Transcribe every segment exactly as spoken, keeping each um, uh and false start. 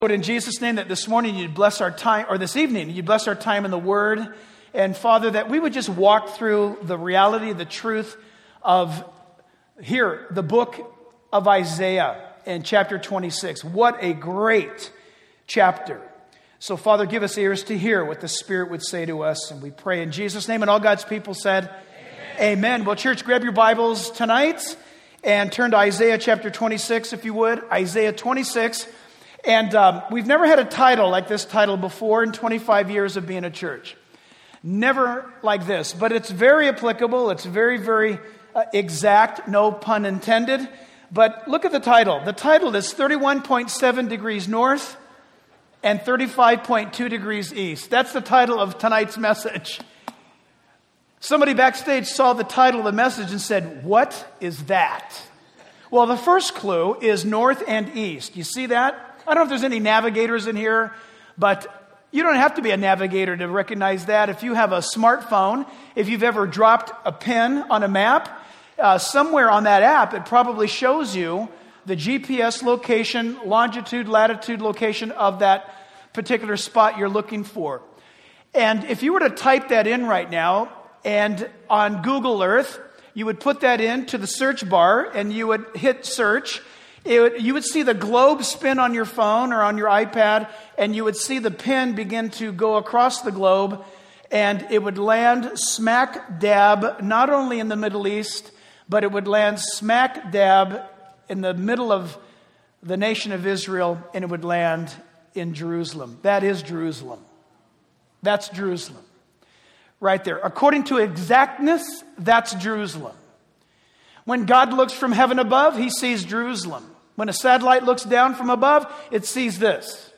Lord, in Jesus' name, that this morning you'd bless our time, or this evening, you'd bless our time in the Word. And Father, that we would just walk through the reality, the truth of here, the book of Isaiah in chapter twenty-six. What a great chapter. So Father, give us ears to hear what the Spirit would say to us. And we pray in Jesus' name. And all God's people said, Amen. Amen. Well, church, grab your Bibles tonight and turn to Isaiah chapter twenty-six, if you would. Isaiah twenty-six. And um, we've never had a title like this title before in twenty-five years of being a church. Never like this. But it's very applicable. It's very, very uh, exact. No pun intended. But look at the title. The title is thirty-one point seven degrees north and thirty-five point two degrees east. That's the title of tonight's message. Somebody backstage saw the title of the message and said, "What is that?" Well, the first clue is north and east. You see that? I don't know if there's any navigators in here, but you don't have to be a navigator to recognize that. If you have a smartphone, if you've ever dropped a pin on a map, uh, somewhere on that app, it probably shows you the G P S location, longitude, latitude location of that particular spot you're looking for. And if you were to type that in right now, and on Google Earth, you would put that into the search bar, and you would hit search. It would, you would see the globe spin on your phone or on your iPad, and you would see the pin begin to go across the globe, and it would land smack dab, not only in the Middle East, but it would land smack dab in the middle of the nation of Israel, and it would land in Jerusalem. That is Jerusalem. That's Jerusalem. Right there. According to exactness, that's Jerusalem. When God looks from heaven above, he sees Jerusalem. When a satellite looks down from above, it sees this.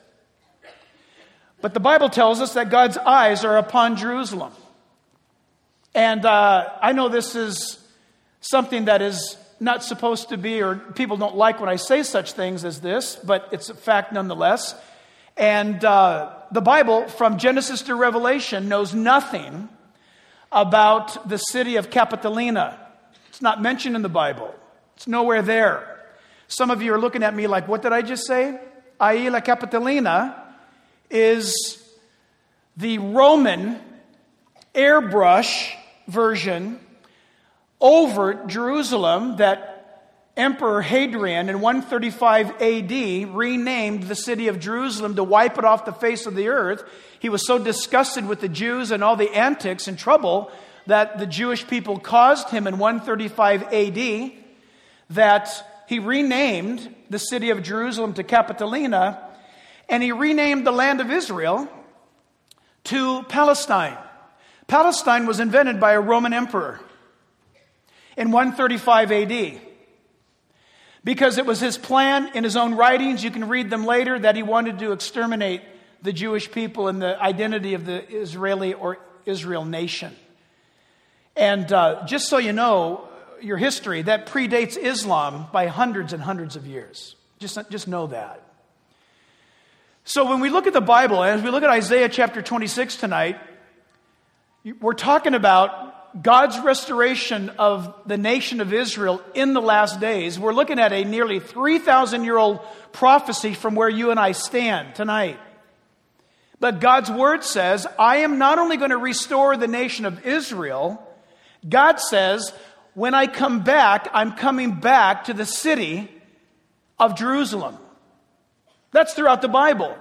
But the Bible tells us that God's eyes are upon Jerusalem. And uh, I know this is something that is not supposed to be, or people don't like when I say such things as this, but it's a fact nonetheless. And uh, the Bible, from Genesis to Revelation, knows nothing about the city of Capitolina. It's not mentioned in the Bible. It's nowhere there. Some of you are looking at me like, what did I just say? Aila Capitolina is the Roman airbrush version over Jerusalem that Emperor Hadrian in one thirty-five A D renamed the city of Jerusalem to wipe it off the face of the earth. He was so disgusted with the Jews and all the antics and trouble that the Jewish people caused him in one thirty-five A D that he renamed the city of Jerusalem to Capitolina, and he renamed the land of Israel to Palestine. Palestine was invented by a Roman emperor in one thirty-five A D because it was his plan in his own writings. You can read them later, that he wanted to exterminate the Jewish people and the identity of the Israeli or Israel nation. And uh, just so you know, your history, that predates Islam by hundreds and hundreds of years. Just, just know that. So when we look at the Bible, as we look at Isaiah chapter twenty-six tonight, we're talking about God's restoration of the nation of Israel in the last days. We're looking at a nearly three thousand year old prophecy from where you and I stand tonight. But God's word says, I am not only going to restore the nation of Israel, God says, when I come back, I'm coming back to the city of Jerusalem. That's throughout the Bible.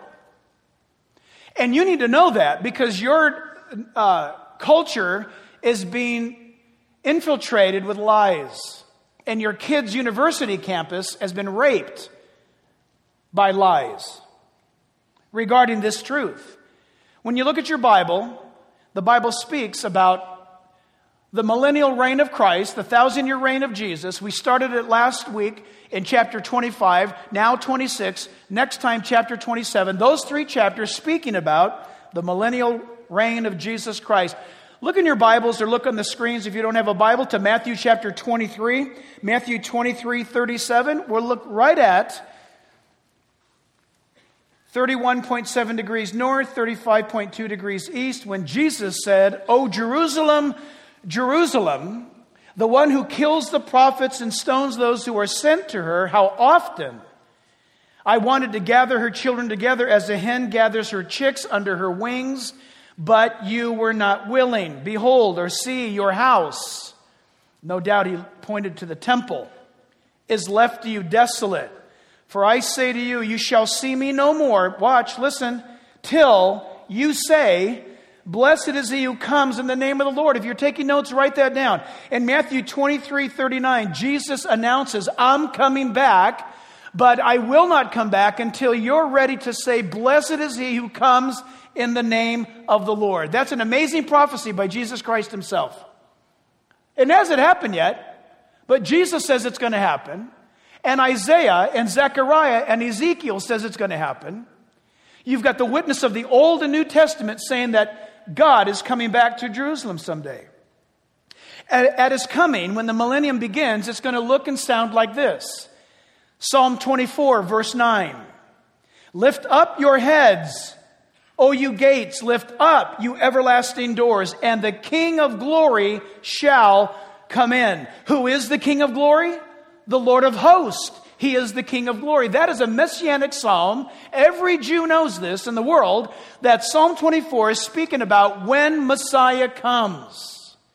And you need to know that because your uh, culture is being infiltrated with lies. And your kid's university campus has been raped by lies regarding this truth. When you look at your Bible, the Bible speaks about the millennial reign of Christ, the thousand-year reign of Jesus. We started it last week in chapter twenty-five, now twenty-six, next time chapter twenty-seven. Those three chapters speaking about the millennial reign of Jesus Christ. Look in your Bibles or look on the screens if you don't have a Bible to Matthew chapter twenty-three. Matthew twenty-three, thirty-seven. We'll look right at thirty-one point seven degrees north, thirty-five point two degrees east, when Jesus said, O Jerusalem, Jerusalem, the one who kills the prophets and stones those who are sent to her, how often I wanted to gather her children together as a hen gathers her chicks under her wings, but you were not willing. Behold, or see, your house," no doubt he pointed to the temple, "is left to you desolate. For I say to you, you shall see me no more," watch, listen, "till you say, blessed is he who comes in the name of the Lord." If you're taking notes, write that down. In Matthew twenty-three thirty-nine, Jesus announces, "I'm coming back, but I will not come back until you're ready to say, blessed is he who comes in the name of the Lord." That's an amazing prophecy by Jesus Christ himself. It hasn't happened yet, but Jesus says it's going to happen. And Isaiah and Zechariah and Ezekiel says it's going to happen. You've got the witness of the Old and New Testament saying that God is coming back to Jerusalem someday. At, at his coming, when the millennium begins, it's going to look and sound like this. Psalm twenty-four, verse nine. "Lift up your heads, O you gates, lift up, you everlasting doors, and the King of glory shall come in." Who is the King of glory? The Lord of hosts. He is the King of glory. That is a messianic psalm. Every Jew knows this in the world, that Psalm twenty-four is speaking about when Messiah comes.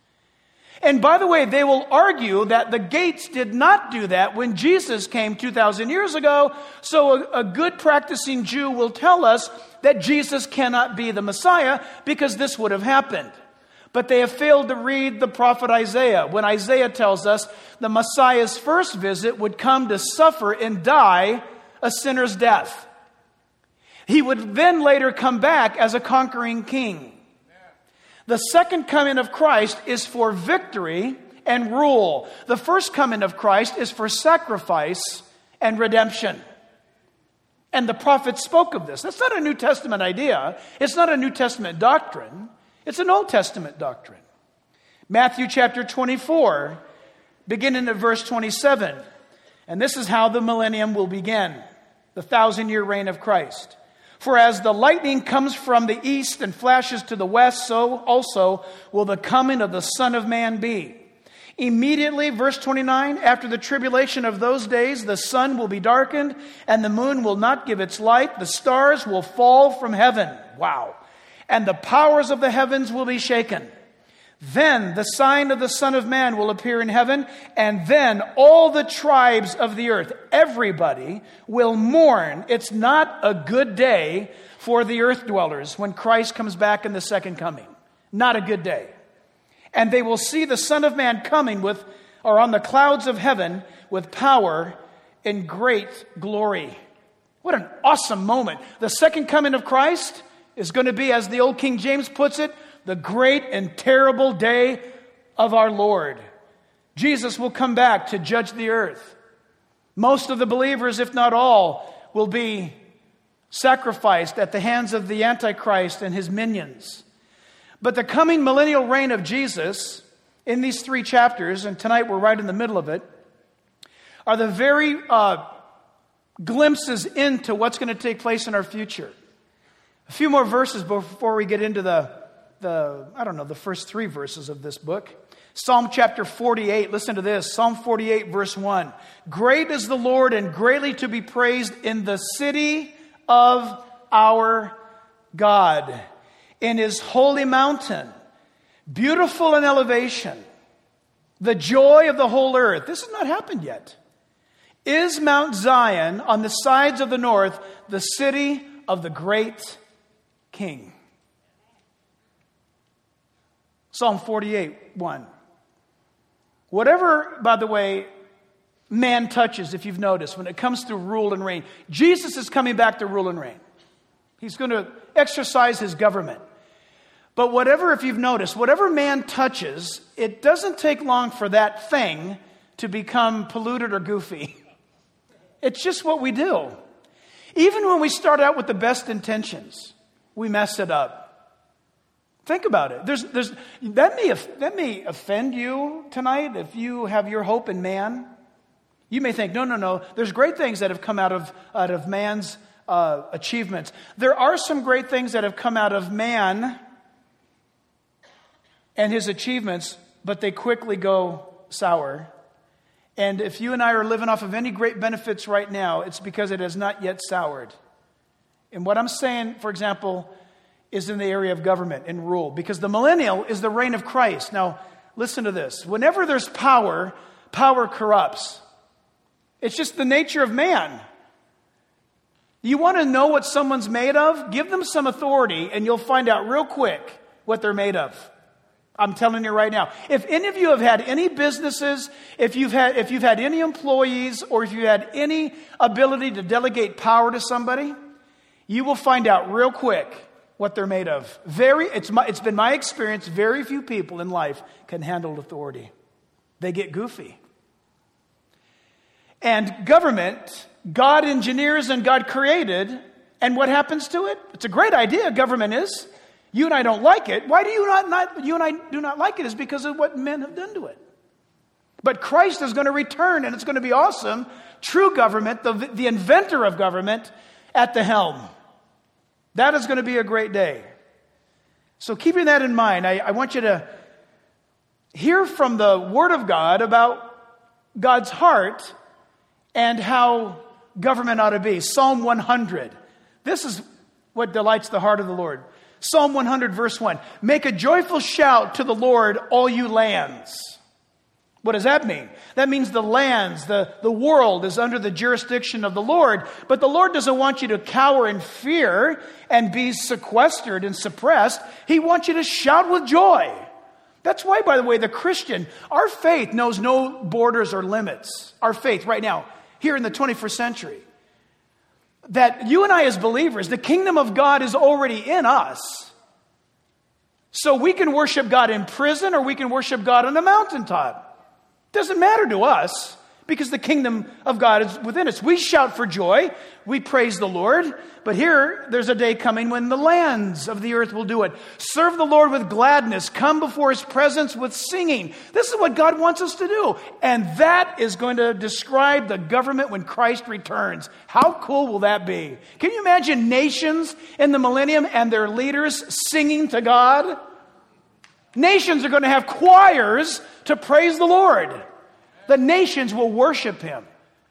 And by the way, they will argue that the gates did not do that when Jesus came two thousand years ago. So a, a good practicing Jew will tell us that Jesus cannot be the Messiah because this would have happened. But they have failed to read the prophet Isaiah, when Isaiah tells us the Messiah's first visit would come to suffer and die a sinner's death. He would then later come back as a conquering king. The second coming of Christ is for victory and rule. The first coming of Christ is for sacrifice and redemption. And the prophets spoke of this. That's not a New Testament idea. It's not a New Testament doctrine. It's an Old Testament doctrine. Matthew chapter twenty-four, beginning at verse twenty-seven. And this is how the millennium will begin, the thousand-year reign of Christ. "For as the lightning comes from the east and flashes to the west, so also will the coming of the Son of Man be. Immediately," verse twenty-nine, "after the tribulation of those days, the sun will be darkened, and the moon will not give its light. The stars will fall from heaven." Wow. "And the powers of the heavens will be shaken. Then the sign of the Son of Man will appear in heaven, and then all the tribes of the earth," everybody, "will mourn." It's not a good day for the earth dwellers when Christ comes back in the second coming. Not a good day. "And they will see the Son of Man coming with, or on the clouds of heaven with power and great glory." What an awesome moment. The second coming of Christ is going to be, as the old King James puts it, the great and terrible day of our Lord. Jesus will come back to judge the earth. Most of the believers, if not all, will be sacrificed at the hands of the Antichrist and his minions. But the coming millennial reign of Jesus, in these three chapters, and tonight we're right in the middle of it, are the very uh, glimpses into what's going to take place in our future. A few more verses before we get into the The, I don't know, the first three verses of this book. Psalm chapter forty-eight, listen to this. Psalm forty-eight, verse one. "Great is the Lord and greatly to be praised in the city of our God, in his holy mountain, beautiful in elevation, the joy of the whole earth." This has not happened yet. "Is Mount Zion on the sides of the north, the city of the great King." Psalm forty-eight, one. Whatever, by the way, man touches, if you've noticed, when it comes to rule and reign, Jesus is coming back to rule and reign. He's going to exercise his government. But whatever, if you've noticed, whatever man touches, it doesn't take long for that thing to become polluted or goofy. It's just what we do. Even when we start out with the best intentions, we mess it up. Think about it. There's, there's, that, may, that may offend you tonight if you have your hope in man. You may think, no, no, no. There's great things that have come out of, out of man's uh, achievements. There are some great things that have come out of man and his achievements, but they quickly go sour. And if you and I are living off of any great benefits right now, it's because it has not yet soured. And what I'm saying, for example, is in the area of government and rule. Because the millennial is the reign of Christ. Now, listen to this. Whenever there's power, power corrupts. It's just the nature of man. You want to know what someone's made of? Give them some authority and you'll find out real quick what they're made of. I'm telling you right now. If any of you have had any businesses, if you've had if you've had any employees, or if you had any ability to delegate power to somebody, you will find out real quick what they're made of. Very, it's my, it's been my experience, very few people in life can handle authority. They get goofy. And government, God engineers and God created, and what happens to it? It's a great idea, government is. You and I don't like it. Why do you not, not you and I do not like it? Is because of what men have done to it. But Christ is going to return, and it's going to be awesome. True government, the, the inventor of government, at the helm. That is going to be a great day. So keeping that in mind, I, I want you to hear from the Word of God about God's heart and how government ought to be. Psalm one hundred. This is what delights the heart of the Lord. Psalm one hundred, verse one. Make a joyful shout to the Lord, all you lands. What does that mean? That means the lands, the, the world is under the jurisdiction of the Lord. But the Lord doesn't want you to cower in fear and be sequestered and suppressed. He wants you to shout with joy. That's why, by the way, the Christian, our faith knows no borders or limits. Our faith right now, here in the twenty-first century. That you and I as believers, the kingdom of God is already in us. So we can worship God in prison or we can worship God on a mountaintop. Doesn't matter to us because the kingdom of God is within us. We shout for joy. We praise the Lord. But here, there's a day coming when the lands of the earth will do it. Serve the Lord with gladness. Come before His presence with singing. This is what God wants us to do. And that is going to describe the government when Christ returns. How cool will that be? Can you imagine nations in the millennium and their leaders singing to God? Nations are going to have choirs to praise the Lord. The nations will worship Him.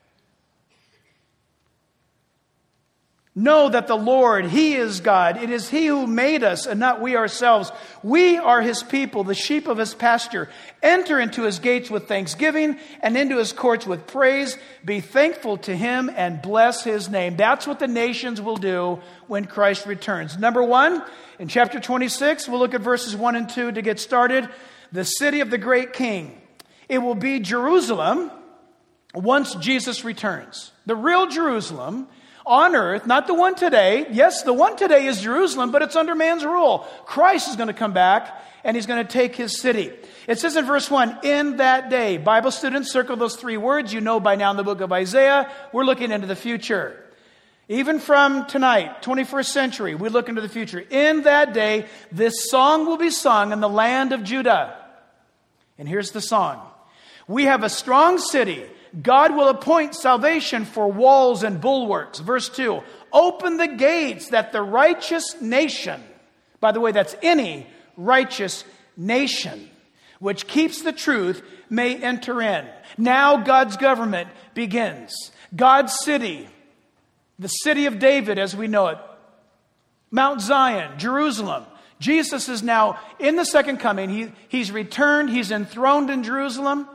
Know that the Lord, He is God. It is He who made us and not we ourselves. We are His people, the sheep of His pasture. Enter into His gates with thanksgiving and into His courts with praise. Be thankful to Him and bless His name. That's what the nations will do when Christ returns. Number one, in chapter twenty-six, we'll look at verses one and two to get started. The city of the great King. It will be Jerusalem once Jesus returns. The real Jerusalem on earth, not the one today. Yes, the one today is Jerusalem, but it's under man's rule. Christ is going to come back and He's going to take His city. It says in verse one, in that day. Bible students, circle those three words. You know by now in the book of Isaiah, we're looking into the future. Even from tonight, twenty-first century, we look into the future. In that day, this song will be sung in the land of Judah. And here's the song. We have a strong city. God will appoint salvation for walls and bulwarks. Verse two, open the gates that the righteous nation, by the way, that's any righteous nation, which keeps the truth, may enter in. Now God's government begins. God's city, the city of David as we know it, Mount Zion, Jerusalem. Jesus is now in the second coming. He, he's returned. He's enthroned in Jerusalem.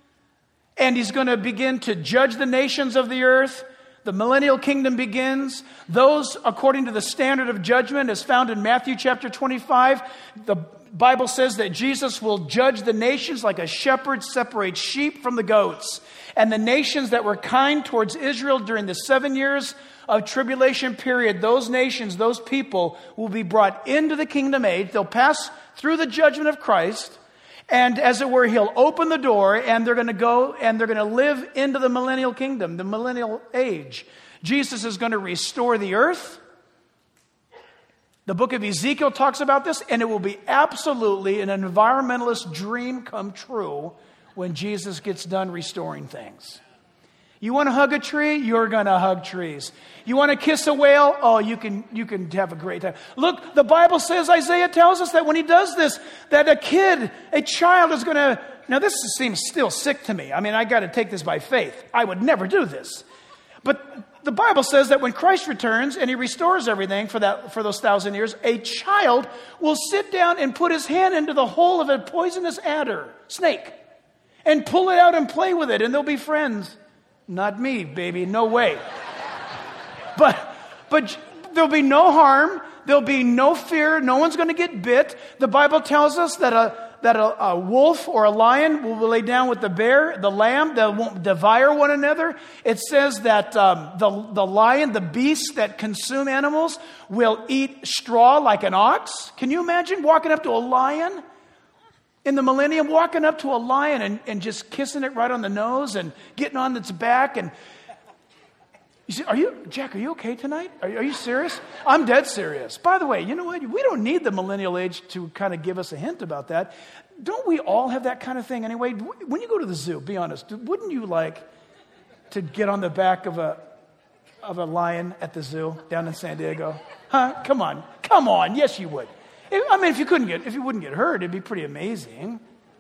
And He's going to begin to judge the nations of the earth. The millennial kingdom begins. Those, according to the standard of judgment, as found in Matthew chapter twenty-five, the Bible says that Jesus will judge the nations like a shepherd separates sheep from the goats. And the nations that were kind towards Israel during the seven years of tribulation period, those nations, those people will be brought into the kingdom age. They'll pass through the judgment of Christ. And as it were, He'll open the door and they're going to go and they're going to live into the millennial kingdom, the millennial age. Jesus is going to restore the earth. The book of Ezekiel talks about this, and it will be absolutely an environmentalist dream come true when Jesus gets done restoring things. You want to hug a tree? You're going to hug trees. You want to kiss a whale? Oh, you can you can have a great time. Look, the Bible says, Isaiah tells us that when he does this, that a kid, a child is going to... Now, this seems still sick to me. I mean, I got to take this by faith. I would never do this. But the Bible says that when Christ returns and he restores everything for that for those thousand years, a child will sit down and put his hand into the hole of a poisonous adder, snake, and pull it out and play with it, and they'll be friends. Not me, baby. No way. But but there'll be no harm. There'll be no fear. No one's going to get bit. The Bible tells us that a that a, a wolf or a lion will lay down with the bear, the lamb. They won't devour one another. It says that um, the the lion, the beasts that consume animals, will eat straw like an ox. Can you imagine walking up to a lion in the millennium, walking up to a lion and, and just kissing it right on the nose and getting on its back? And you say, are you, Jack, are you okay tonight? Are, are you serious? I'm dead serious. By the way, you know what? We don't need the millennial age to kind of give us a hint about that. Don't we all have that kind of thing anyway? When you go to the zoo, be honest, wouldn't you like to get on the back of a of a lion at the zoo down in San Diego? Huh? Come on. Come on. Yes, you would. I mean, if you couldn't get, if you wouldn't get hurt, it'd be pretty amazing.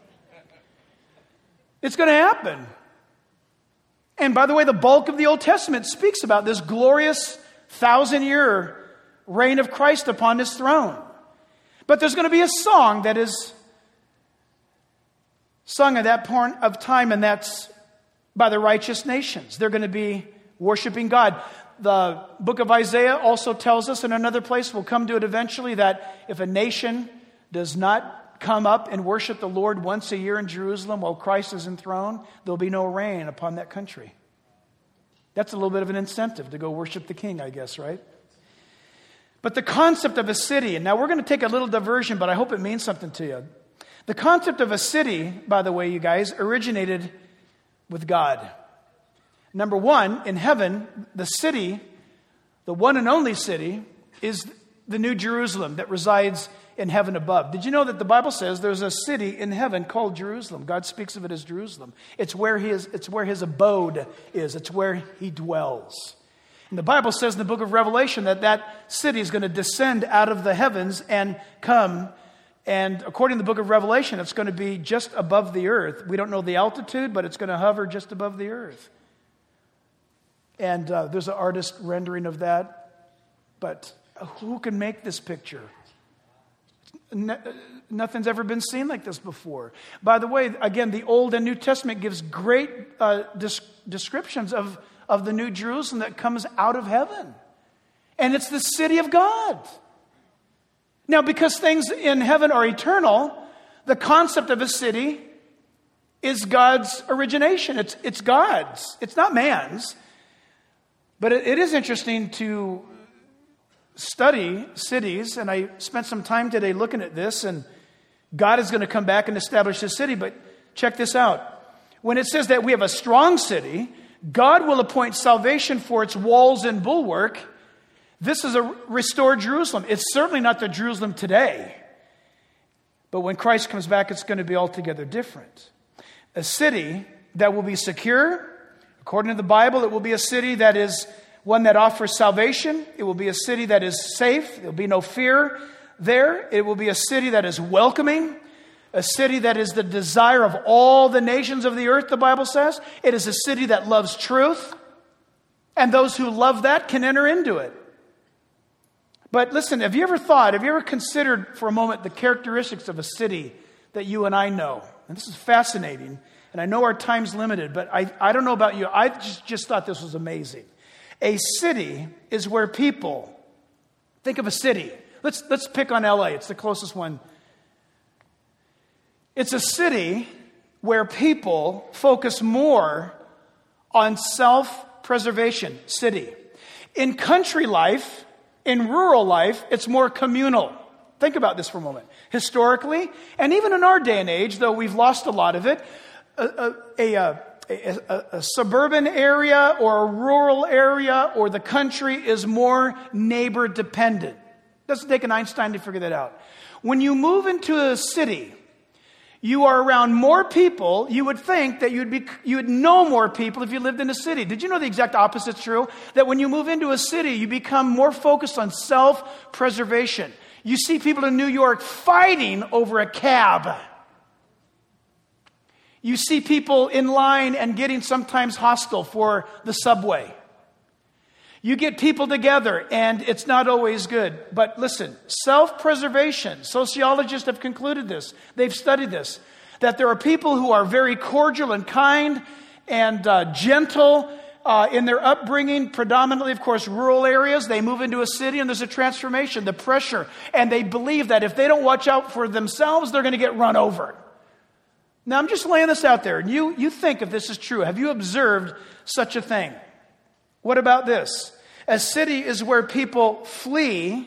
It's going to happen. And by the way, the bulk of the Old Testament speaks about this glorious thousand-year reign of Christ upon his throne. But there's going to be a song that is sung at that point of time, and that's by the righteous nations. They're going to be worshiping God. The book of Isaiah also tells us in another place, we'll come to it eventually, that if a nation does not come up and worship the Lord once a year in Jerusalem while Christ is enthroned, there'll be no rain upon that country. That's a little bit of an incentive to go worship the King, I guess, right? But the concept of a city, and now we're going to take a little diversion, but I hope it means something to you. The concept of a city, by the way, you guys, originated with God. Number one, in heaven, the city, the one and only city, is the New Jerusalem that resides in heaven above. Did you know that the Bible says there's a city in heaven called Jerusalem? God speaks of it as Jerusalem. It's where he is, it's where his abode is. It's where he dwells. And the Bible says in the book of Revelation that that city is going to descend out of the heavens and come. And according to the book of Revelation, it's going to be just above the earth. We don't know the altitude, but it's going to hover just above the earth. And uh, there's an artist rendering of that. But who can make this picture? No, nothing's ever been seen like this before. By the way, again, the Old and New Testament gives great uh, dis- descriptions of, of the New Jerusalem that comes out of heaven. And it's the city of God. Now, because things in heaven are eternal, the concept of a city is God's origination. It's, it's God's. It's not man's. But it, it is interesting to study cities, and I spent some time today looking at this, and God is going to come back and establish his city, but check this out. When it says that we have a strong city, God will appoint salvation for its walls and bulwark. This is a restored Jerusalem. It's certainly not the Jerusalem today, but when Christ comes back, it's going to be altogether different. A city that will be secure. According to the Bible, it will be a city that is one that offers salvation. It will be a city that is safe. There will be no fear there. It will be a city that is welcoming. A city that is the desire of all the nations of the earth, the Bible says. It is a city that loves truth. And those who love that can enter into it. But listen, have you ever thought, have you ever considered for a moment the characteristics of a city that you and I know? And this is fascinating. And I know our time's limited, but I, I don't know about you. I just, just thought this was amazing. A city is where people, think of a city. Let's, let's pick on L A. It's the closest one. It's a city where people focus more on self-preservation. City. In country life, in rural life, it's more communal. Think about this for a moment. Historically, and even in our day and age, though we've lost a lot of it, a, a, a, a A, a, a suburban area or a rural area or the country is more neighbor dependent. Doesn't take an Einstein to figure that out. When you move into a city, You are around more people. You would think that you'd be, you would know more people if you lived in a city. Did you know the exact opposite's true? That when you move into a city, you become more focused on self-preservation. You see people in New York fighting over a cab. You see people in line and getting sometimes hostile for the subway. You get people together and it's not always good. But listen, self-preservation, sociologists have concluded this. They've studied this. That there are people who are very cordial and kind and uh, gentle uh, in their upbringing, predominantly, of course, rural areas. They move into a city and there's a transformation, the pressure. And they believe that if they don't watch out for themselves, they're going to get run over. Now, I'm just laying this out there. And you, you think if this is true. Have you observed such a thing? What about this? A city is where people flee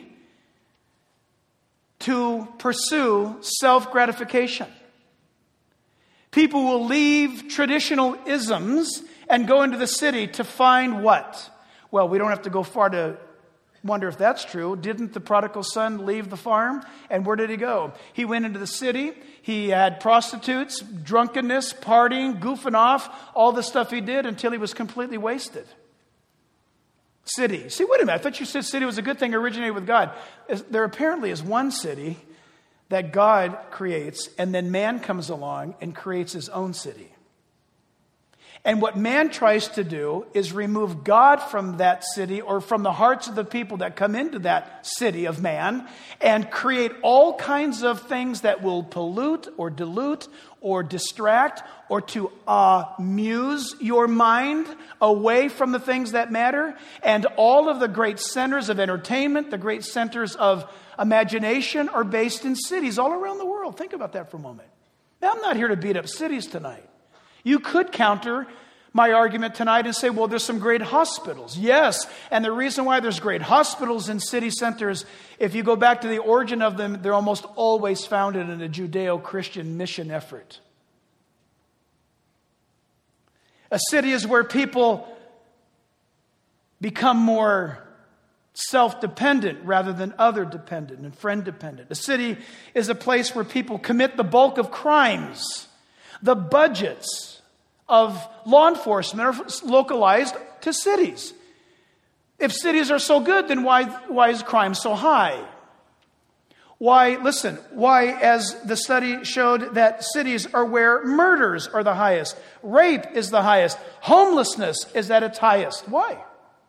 to pursue self-gratification. People will leave traditional isms and go into the city to find what? Well, we don't have to go far to wonder if that's true. Didn't the prodigal son leave the farm? And where did he go? He went into the city. He had prostitutes, drunkenness, partying, goofing off, all the stuff he did until he was completely wasted. City. See, wait a minute. I thought you said city was a good thing, originated with God. There apparently is one city that God creates, and then man comes along and creates his own city. And what man tries to do is remove God from that city or from the hearts of the people that come into that city of man and create all kinds of things that will pollute or dilute or distract or to uh, amuse your mind away from the things that matter. And all of the great centers of entertainment, the great centers of imagination are based in cities all around the world. Think about that for a moment. Now, I'm not here to beat up cities tonight. You could counter my argument tonight and say, well, there's some great hospitals. Yes, and the reason why there's great hospitals in city centers, if you go back to the origin of them, they're almost always founded in a Judeo-Christian mission effort. A city is where people become more self-dependent rather than other-dependent and friend-dependent. A city is a place where people commit the bulk of crimes. The budgets of law enforcement are localized to cities. If cities are so good, then why, why is crime so high? Why, listen, why, as the study showed, that cities are where murders are the highest, rape is the highest, homelessness is at its highest. Why?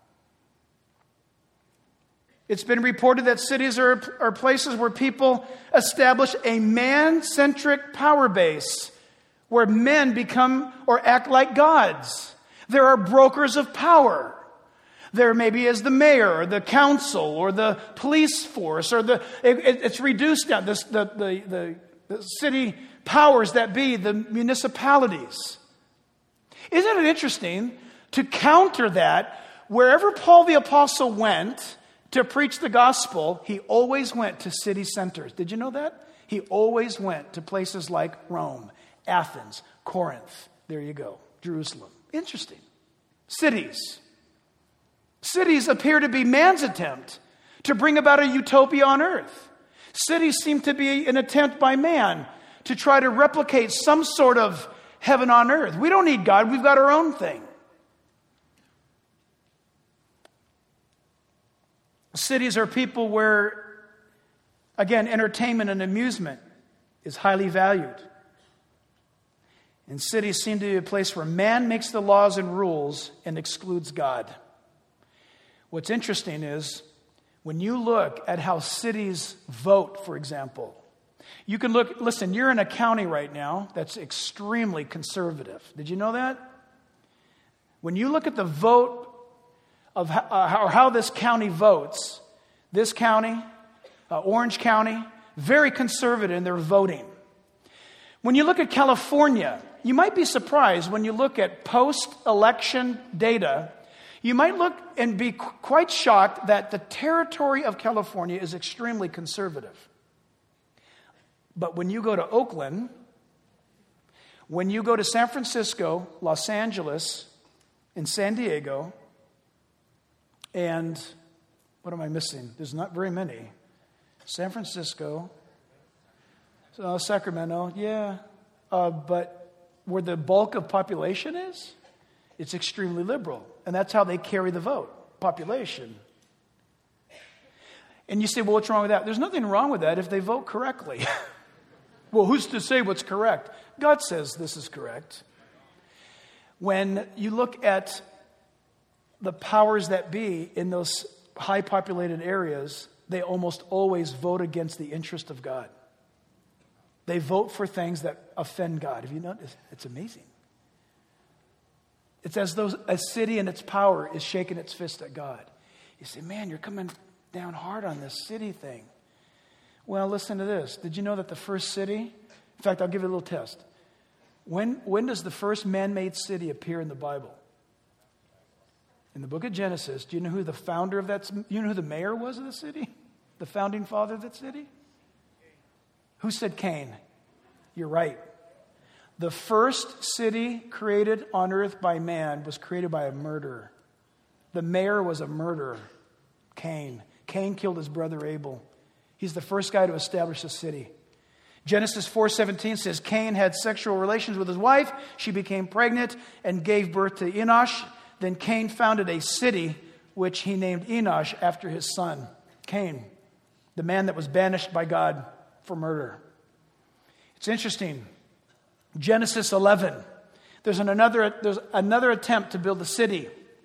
It's been reported that cities are, are places where people establish a man-centric power base, where men become or act like gods. There are brokers of power. There maybe is the mayor or the council or the police force or the, it, it's reduced down, this, the, the, the, the city powers that be, the municipalities. Isn't it interesting to counter that? Wherever Paul the Apostle went to preach the gospel, he always went to city centers. Did you know that? He always went to places like Rome, Athens, Corinth. There you go. Jerusalem. Interesting. Cities. Cities appear to be man's attempt to bring about a utopia on earth. Cities seem to be an attempt by man to try to replicate some sort of heaven on earth. We don't need God. We've got our own thing. Cities are people where, again, entertainment and amusement is highly valued. And cities seem to be a place where man makes the laws and rules and excludes God. What's interesting is when you look at how cities vote, for example, you can look, listen, you're in a county right now that's extremely conservative. Did you know that? When you look at the vote of how, uh, or how this county votes, this county, uh, Orange County, very conservative in their voting. When you look at California, you might be surprised when you look at post-election data. You might look and be qu- quite shocked that the territory of California is extremely conservative. But when you go to Oakland, when you go to San Francisco, Los Angeles, and San Diego, and what am I missing? There's not very many. San Francisco, uh, Sacramento, yeah, Uh, but where the bulk of population is, it's extremely liberal. And that's how they carry the vote, population. And you say, well, what's wrong with that? There's nothing wrong with that if they vote correctly. Well, who's to say what's correct? God says this is correct. When you look at the powers that be in those high populated areas, they almost always vote against the interest of God. They vote for things that offend God. Have you noticed? It's amazing. It's as though a city in its power is shaking its fist at God. You say, man, you're coming down hard on this city thing. Well, listen to this. Did you know that the first city, in fact, I'll give you a little test. When, when does the first man-made city appear in the Bible? In the book of Genesis. Do you know who the founder of that, you know who the mayor was of the city? The founding father of that city? Who said Cain? You're right. The first city created on earth by man was created by a murderer. The mayor was a murderer, Cain. Cain killed his brother Abel. He's the first guy to establish a city. Genesis four seventeen says Cain had sexual relations with his wife. She became pregnant and gave birth to Enosh. Then Cain founded a city which he named Enosh after his son, Cain, the man that was banished by God for murder. It's interesting. Genesis eleven. There's an another there's another attempt to build a city.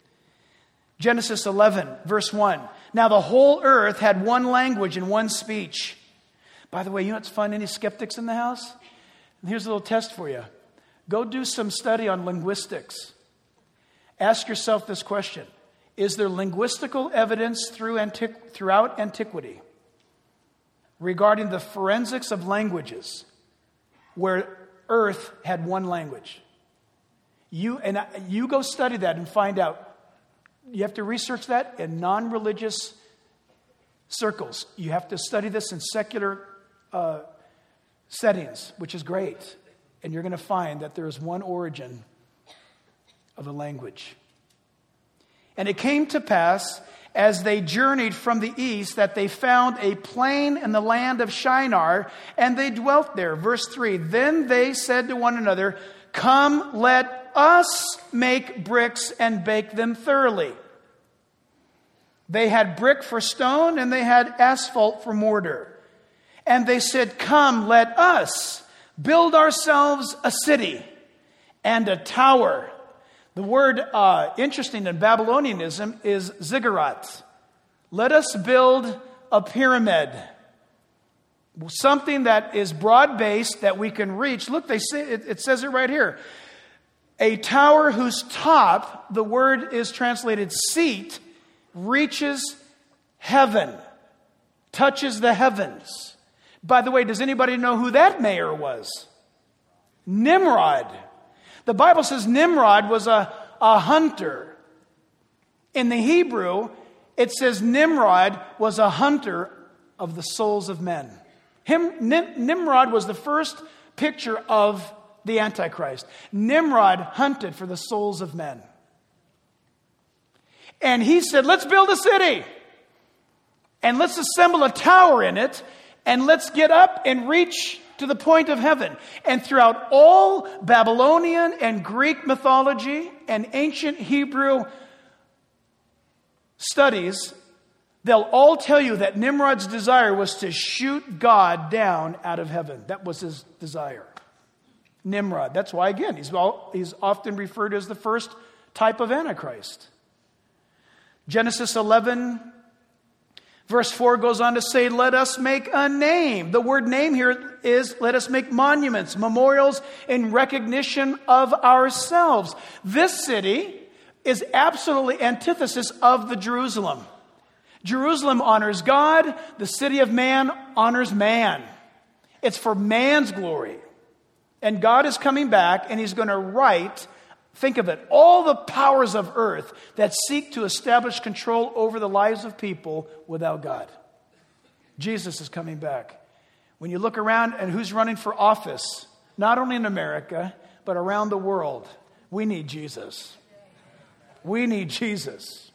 Genesis eleven, verse one. Now the whole earth had one language and one speech. By the way, you know what's fun? Any skeptics in the house? Here's a little test for you. Go do some study on linguistics. Ask yourself this question. Is there linguistical evidence through antiqu- throughout antiquity regarding the forensics of languages where earth had one language? You and I, you go study that and find out. You have to research that in non-religious circles. You have to study this in secular uh, settings, which is great. And you're going to find that there is one origin of a language. And it came to pass, as they journeyed from the east, that they found a plain in the land of Shinar, and they dwelt there. Verse three, then they said to one another, come, let us make bricks and bake them thoroughly. They had brick for stone and they had asphalt for mortar. And they said, come, let us build ourselves a city and a tower. The word uh, interesting in Babylonianism is ziggurat. Let us build a pyramid. Something that is broad-based that we can reach. Look, they say it, it says it right here. A tower whose top, the word is translated seat, reaches heaven, touches the heavens. By the way, does anybody know who that mayor was? Nimrod. The Bible says Nimrod was a, a hunter. In the Hebrew, it says Nimrod was a hunter of the souls of men. Him, Nim, Nimrod was the first picture of the Antichrist. Nimrod hunted for the souls of men. And he said, let's build a city. And let's assemble a tower in it. And let's get up and reach to the point of heaven. And throughout all Babylonian and Greek mythology and ancient Hebrew studies, they'll all tell you that Nimrod's desire was to shoot God down out of heaven. That was his desire. Nimrod. That's why, again, he's, all, he's often referred to as the first type of Antichrist. Genesis eleven, verse four goes on to say, let us make a name. The word name here is, let us make monuments, memorials in recognition of ourselves. This city is absolutely antithesis of the Jerusalem. Jerusalem honors God. The city of man honors man. It's for man's glory. And God is coming back and he's going to right, think of it, all the powers of earth that seek to establish control over the lives of people without God. Jesus is coming back. When you look around and who's running for office, not only in America, but around the world, we need Jesus. We need Jesus.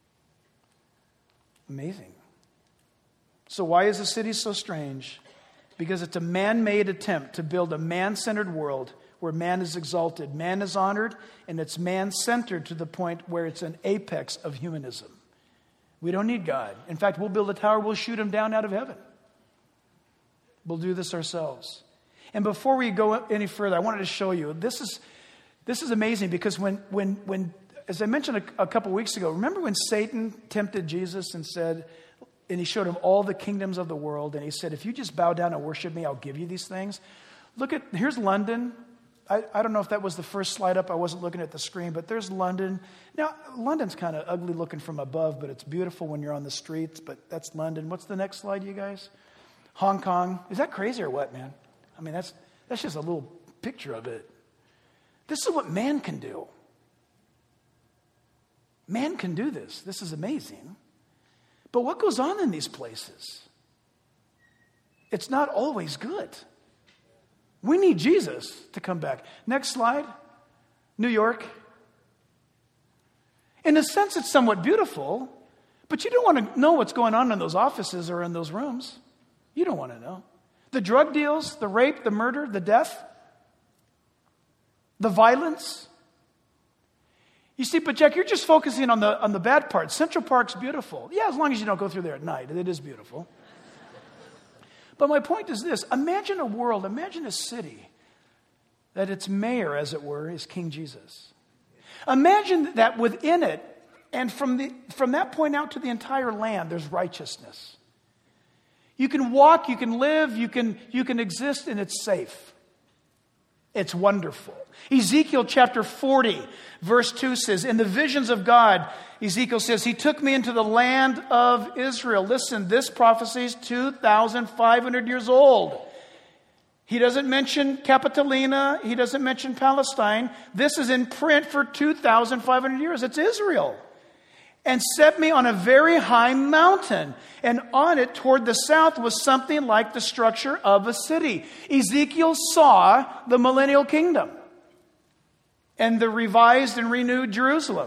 Amazing. So why is the city so strange? because it's a man-made attempt to build a man-centered world where man is exalted, man is honored, and it's man-centered to the point where it's an apex of humanism. We don't need God. In fact, we'll build a tower, we'll shoot him down out of heaven. We'll do this ourselves. And before we go any further, I wanted to show you, this is this is amazing because when, when, when as I mentioned a, a couple weeks ago, remember when Satan tempted Jesus and said, and he showed him all the kingdoms of the world, and he said, if you just bow down and worship me, I'll give you these things. Look at, here's London. I, I don't know if that was the first slide up. I wasn't looking at the screen, but there's London. Now, London's kind of ugly looking from above, but it's beautiful when you're on the streets, but that's London. What's the next slide, you guys? Hong Kong. Is that crazy or what, man? I mean, that's that's just a little picture of it. This is what man can do. Man can do this. This is amazing. But what goes on in these places? It's not always good. We need Jesus to come back. Next slide. New York. In a sense, it's somewhat beautiful, but you don't want to know what's going on in those offices or in those rooms. You don't want to know. The drug deals, the rape, the murder, the death, the violence. You see, but Jack, you're just focusing on the on the bad part. Central Park's beautiful. Yeah, as long as you don't go through there at night. It is beautiful. But my point is this. Imagine a world, imagine a city that its mayor, as it were, is King Jesus. Imagine that within it, and from the from that point out to the entire land, there's righteousness. You can walk, you can live, you can, you can exist, and it's safe. It's wonderful. Ezekiel chapter forty, verse two says, in the visions of God, Ezekiel says, he took me into the land of Israel. Listen, this prophecy is two thousand five hundred years old. He doesn't mention Capitolina. He doesn't mention Palestine. This is in print for two thousand five hundred years. It's Israel. And set me on a very high mountain. And on it, toward the south, was something like the structure of a city. Ezekiel saw the millennial kingdom and the revised and renewed Jerusalem.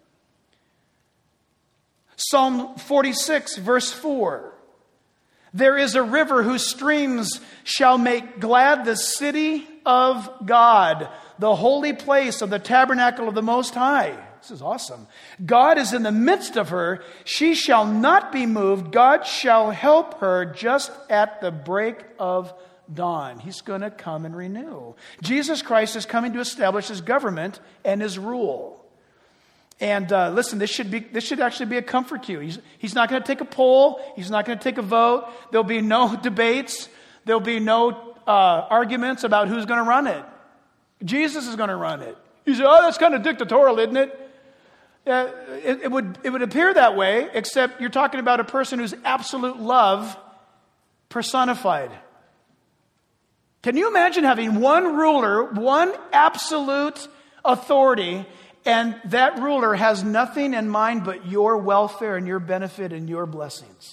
Psalm forty-six, verse four. There is a river whose streams shall make glad the city of God, the holy place of the tabernacle of the Most High. This is awesome. God is in the midst of her. She shall not be moved. God shall help her just at the break of dawn. He's going to come and renew. Jesus Christ is coming to establish his government and his rule. And uh, listen, this should be this should actually be a comfort to you. He's, he's not going to take a poll. He's not going to take a vote. There'll be no debates. There'll be no uh, arguments about who's going to run it. Jesus is going to run it. You say, oh, that's kind of dictatorial, isn't it? Uh, it, it would it would appear that way, except you're talking about a person who's absolute love personified. Can you imagine having one ruler, one absolute authority, and that ruler has nothing in mind but your welfare and your benefit and your blessings?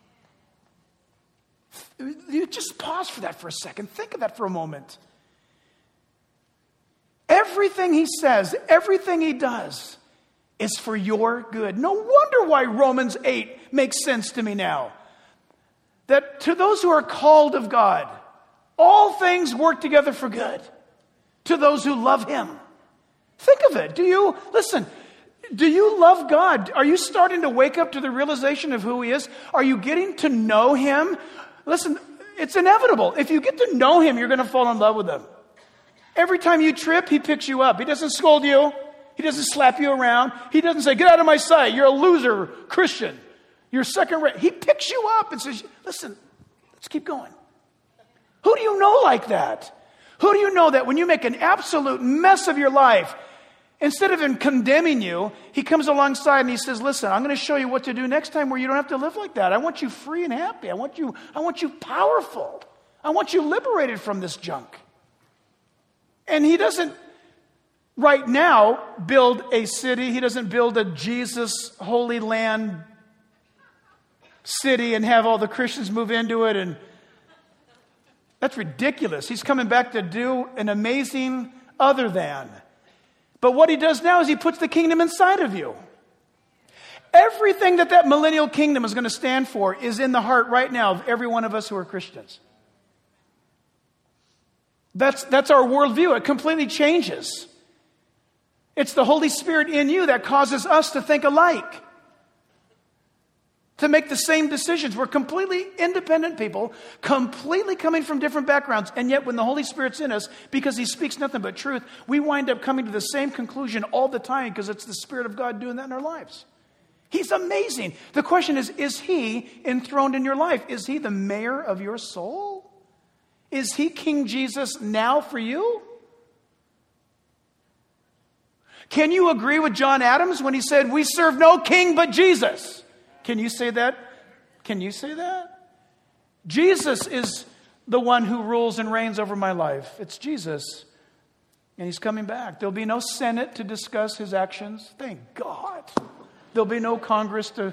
You just pause for that for a second. Think of that for a moment. Everything he says, everything he does is for your good. No wonder why Romans eight makes sense to me now. That to those who are called of God, all things work together for good. To those who love him. Think of it. Do you, listen, do you love God? Are you starting to wake up to the realization of who he is? Are you getting to know him? Listen, it's inevitable. If you get to know him, you're going to fall in love with him. Every time you trip, he picks you up. He doesn't scold you. He doesn't slap you around. He doesn't say, get out of my sight. You're a loser Christian. You're second rate. He picks you up and says, listen, let's keep going. Who do you know like that? Who do you know that when you make an absolute mess of your life, instead of him condemning you, he comes alongside and he says, listen, I'm going to show you what to do next time where you don't have to live like that. I want you free and happy. I want you, I want you powerful. I want you liberated from this junk. And he doesn't right now build a city. He doesn't build a Jesus Holy Land city and have all the Christians move into it. And that's ridiculous. He's coming back to do an amazing other than. But what he does now is he puts the kingdom inside of you. Everything that that millennial kingdom is going to stand for is in the heart right now of every one of us who are Christians. That's, that's our worldview. It completely changes. It's the Holy Spirit in you that causes us to think alike, to make the same decisions. We're completely independent people, completely coming from different backgrounds. And yet when the Holy Spirit's in us, because he speaks nothing but truth, we wind up coming to the same conclusion all the time because it's the Spirit of God doing that in our lives. He's amazing. The question is, is he enthroned in your life? Is he the mayor of your soul? Is he King Jesus now for you? Can you agree with John Adams when he said, we serve no king but Jesus? Can you say that? Can you say that? Jesus is the one who rules and reigns over my life. It's Jesus. And he's coming back. There'll be no Senate to discuss his actions. Thank God. There'll be no Congress to...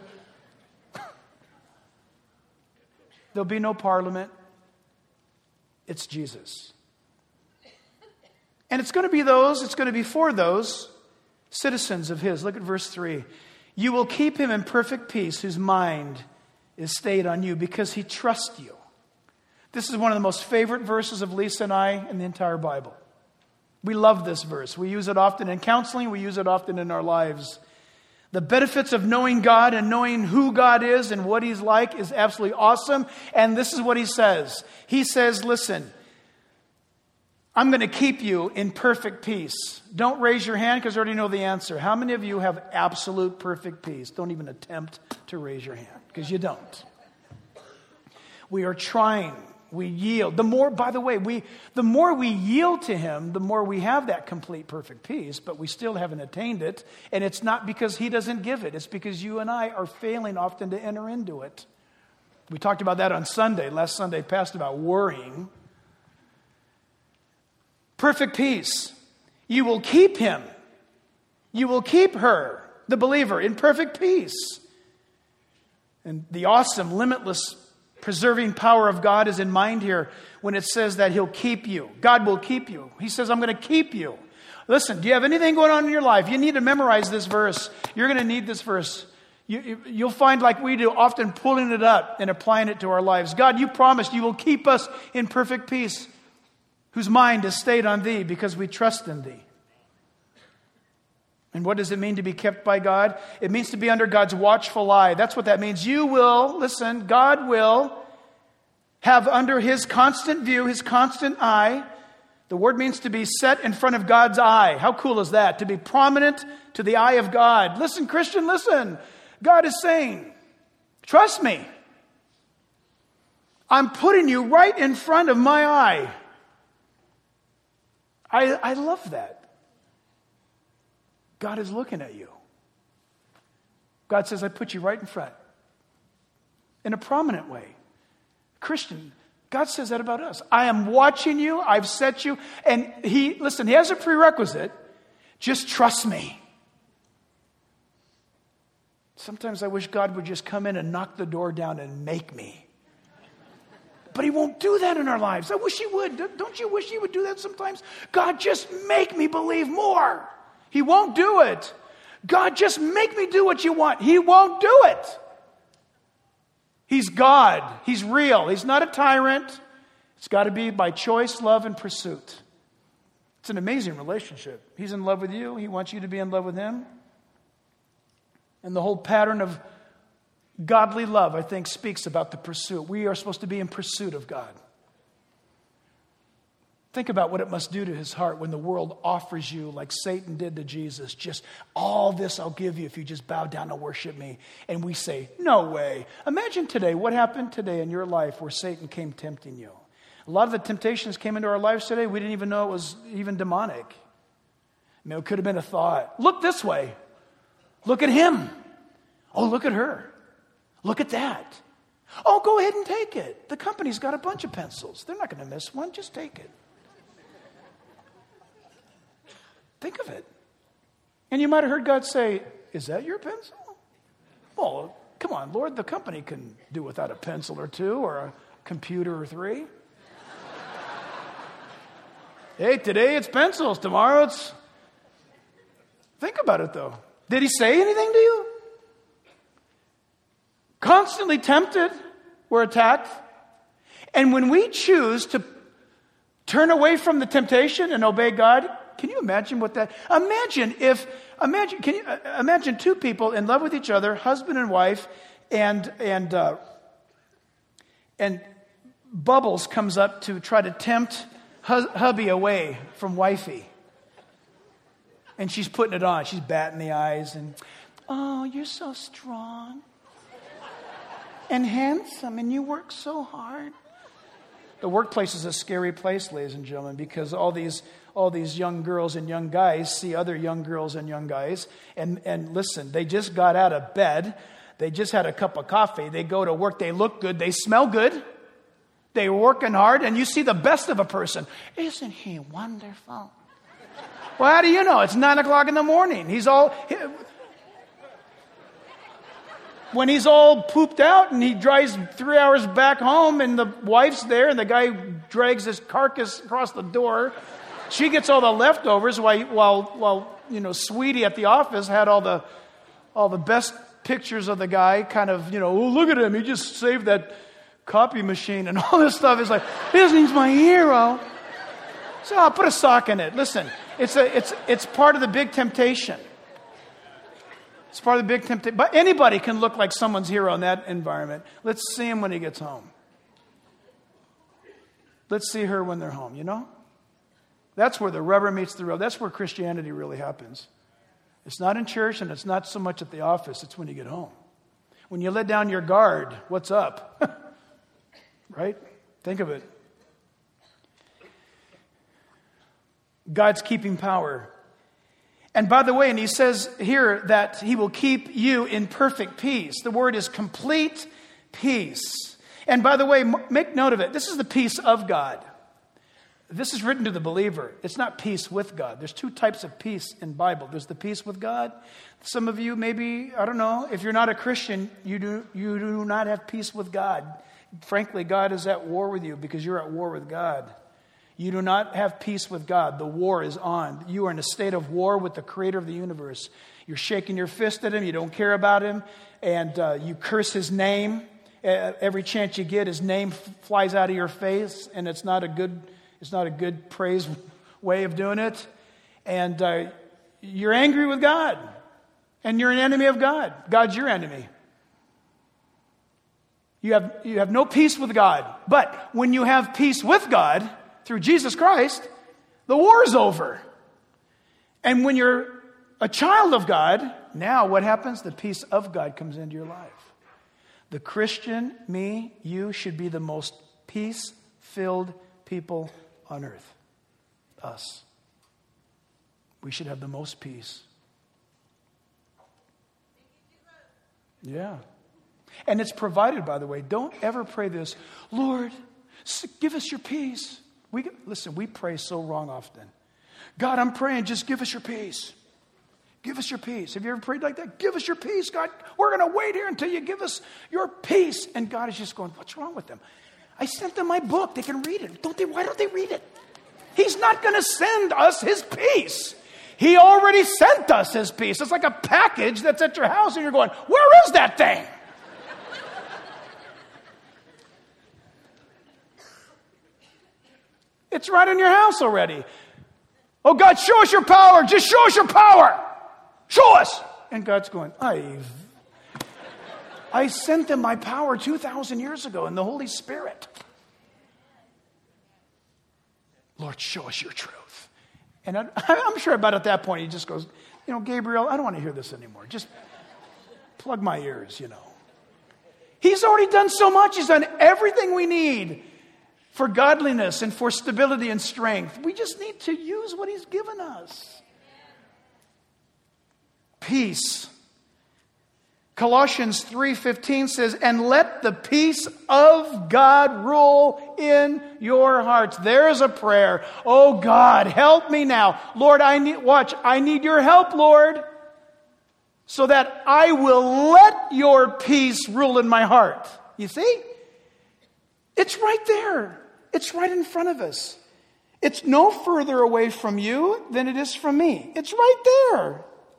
There'll be no parliament. It's Jesus. And it's going to be those, it's going to be for those citizens of his. Look at verse three. You will keep him in perfect peace whose mind is stayed on you because he trusts you. This is one of the most favorite verses of Lisa and I in the entire Bible. We love this verse. We use it often in counseling. We use it often in our lives. The benefits of knowing God and knowing who God is and what he's like is absolutely awesome. And this is what he says. He says, listen, I'm going to keep you in perfect peace. Don't raise your hand because I already know the answer. How many of you have absolute perfect peace? Don't even attempt to raise your hand because you don't. We are trying. We yield. The more, by the way, we the more we yield to him, the more we have that complete perfect peace, but we still haven't attained it. And it's not because he doesn't give it. It's because you and I are failing often to enter into it. We talked about that on Sunday. Last Sunday passed about worrying. Perfect peace. You will keep him. You will keep her, the believer, in perfect peace. And the awesome, limitless, preserving power of God is in mind here when it says that he'll keep you. God will keep you. He says, I'm going to keep you. Listen, do you have anything going on in your life? You need to memorize this verse. You're going to need this verse. You, you'll find, like we do, often pulling it up and applying it to our lives. God, you promised you will keep us in perfect peace, whose mind is stayed on thee because we trust in thee. And what does it mean to be kept by God? It means to be under God's watchful eye. That's what that means. You will, listen, God will have under his constant view, his constant eye. The word means to be set in front of God's eye. How cool is that? To be prominent to the eye of God. Listen, Christian, listen. God is saying, trust me. I'm putting you right in front of my eye. I, I love that. God is looking at you. God says, I put you right in front. In a prominent way. Christian, God says that about us. I am watching you. I've set you. And he, listen, he has a prerequisite. Just trust me. Sometimes I wish God would just come in and knock the door down and make me. But he won't do that in our lives. I wish he would. Don't you wish he would do that sometimes? God, just make me believe more. He won't do it. God, just make me do what you want. He won't do it. He's God. He's real. He's not a tyrant. It's got to be by choice, love, and pursuit. It's an amazing relationship. He's in love with you. He wants you to be in love with him. And the whole pattern of godly love, I think, speaks about the pursuit. We are supposed to be in pursuit of God. Think about what it must do to his heart when the world offers you, like Satan did to Jesus, just all this I'll give you if you just bow down and worship me. And we say, no way. Imagine today, what happened today in your life where Satan came tempting you. A lot of the temptations came into our lives today. We didn't even know it was even demonic. I mean, it could have been a thought. Look this way. Look at him. Oh, look at her. Look at that. Oh, go ahead and take it. The company's got a bunch of pencils. They're not going to miss one. Just take it. Think of it. And you might have heard God say, is that your pencil? Well, come on, Lord, the company can do without a pencil or two or a computer or three. Hey, today it's pencils. Tomorrow it's... Think about it, though. Did he say anything to you? Constantly tempted, we're attacked. And when we choose to turn away from the temptation and obey God. Can you imagine what that, imagine if, imagine, can you, uh, imagine two people in love with each other, husband and wife, and, and, uh, and Bubbles comes up to try to tempt hus- hubby away from wifey. And she's putting it on. She's batting the eyes and, oh, you're so strong and handsome and you work so hard. The workplace is a scary place, ladies and gentlemen, because all these all these young girls and young guys see other young girls and young guys. And, and listen, they just got out of bed. They just had a cup of coffee. They go to work. They look good. They smell good. They're working hard. And you see the best of a person. Isn't he wonderful? Well, how do you know? It's nine o'clock in the morning. He's all... He, when he's all pooped out and he drives three hours back home and the wife's there and the guy drags his carcass across the door, she gets all the leftovers while, while, while you know, Sweetie at the office had all the, all the best pictures of the guy kind of, you know, oh, look at him. He just saved that copy machine and all this stuff. It's like, this thing's my hero. So I'll put a sock in it. Listen, it's a, it's, it's part of the big temptation. It's part of the big temptation. But anybody can look like someone's hero in that environment. Let's see him when he gets home. Let's see her when they're home, you know? That's where the rubber meets the road. That's where Christianity really happens. It's not in church and it's not so much at the office. It's when you get home. When you let down your guard, what's up? Right? Think of it. God's keeping power. And by the way, and he says here that he will keep you in perfect peace. The word is complete peace. And by the way, make note of it. This is the peace of God. This is written to the believer. It's not peace with God. There's two types of peace in the Bible. There's the peace with God. Some of you maybe, I don't know, if you're not a Christian, you do, you do not have peace with God. Frankly, God is at war with you because you're at war with God. You do not have peace with God. The war is on. You are in a state of war with the creator of the universe. You're shaking your fist at him. You don't care about him. And uh, you curse his name. Uh, every chance you get, his name f- flies out of your face. And it's not a good, it's not a good praise way of doing it. And uh, you're angry with God. And you're an enemy of God. God's your enemy. You have, you have no peace with God. But when you have peace with God, through Jesus Christ, the war is over. And when you're a child of God, now what happens? The peace of God comes into your life. The Christian, me, you, should be the most peace-filled people on earth. Us. We should have the most peace. Yeah. And it's provided, by the way. Don't ever pray this, Lord, give us your peace. We listen, we pray so wrong often. God, I'm praying, just give us your peace. Give us your peace. Have you ever prayed like that? Give us your peace, God. We're going to wait here until you give us your peace. And God is just going, what's wrong with them? I sent them my book. They can read it. Don't they? Why don't they read it? He's not going to send us his peace. He already sent us his peace. It's like a package that's at your house and you're going, where is that thing? It's right in your house already. Oh, God, show us your power. Just show us your power. Show us. And God's going, I I sent them my power two thousand years ago in the Holy Spirit. Lord, show us your truth. And I, I'm sure about at that point, he just goes, you know, Gabriel, I don't want to hear this anymore. Just plug my ears, you know. He's already done so much. He's done everything we need for godliness and for stability and strength. We just need to use what he's given us. Peace. Colossians three fifteen says, and let the peace of God rule in your hearts. There's a prayer. Oh God, help me now. Lord, I need, watch, I need your help, Lord, so that I will let your peace rule in my heart. You see? It's right there. It's right in front of us. It's no further away from you than it is from me. It's right there.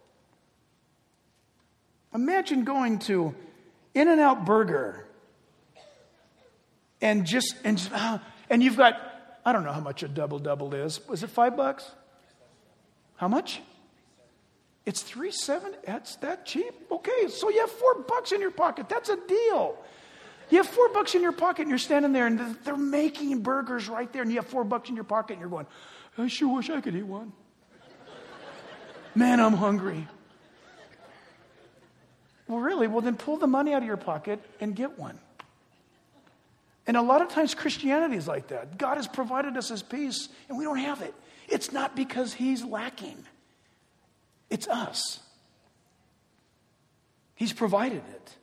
Imagine going to In-N-Out Burger and just and uh, and you've got I don't know how much a double-double is. Was it five bucks? How much? It's three seven. That's that cheap? Okay, so you have four bucks in your pocket. That's a deal. You have four bucks in your pocket and you're standing there and they're making burgers right there and you have four bucks in your pocket and you're going, I sure wish I could eat one. Man, I'm hungry. Well, really? Well, then pull the money out of your pocket and get one. And a lot of times Christianity is like that. God has provided us his peace and we don't have it. It's not because he's lacking. It's us. He's provided it.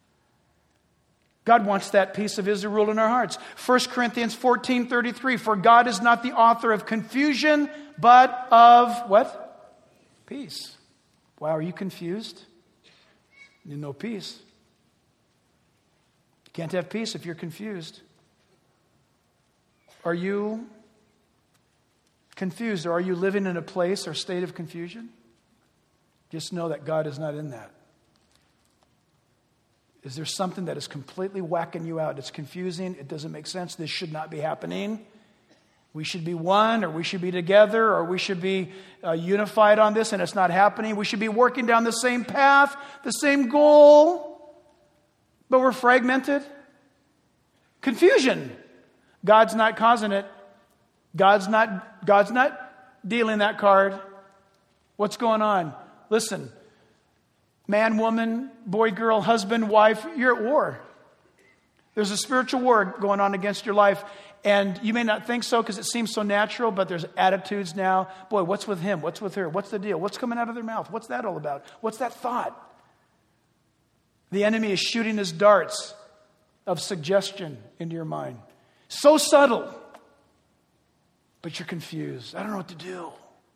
God wants that peace of his to rule in our hearts. First Corinthians fourteen thirty-three, for God is not the author of confusion, but of what? Peace. Wow, are you confused? You know peace. You can't have peace if you're confused. Are you confused, or are you living in a place or state of confusion? Just know that God is not in that. Is there something that is completely whacking you out? It's confusing. It doesn't make sense. This should not be happening. We should be one, or we should be together, or we should be uh, unified on this, and it's not happening. We should be working down the same path, the same goal, but we're fragmented. Confusion. God's not causing it. God's not, God's not dealing that card. What's going on? Listen. Man, woman, boy, girl, husband, wife, you're at war. There's a spiritual war going on against your life. And you may not think so because it seems so natural, but there's attitudes now. Boy, what's with him? What's with her? What's the deal? What's coming out of their mouth? What's that all about? What's that thought? The enemy is shooting his darts of suggestion into your mind. So subtle, but you're confused. I don't know what to do.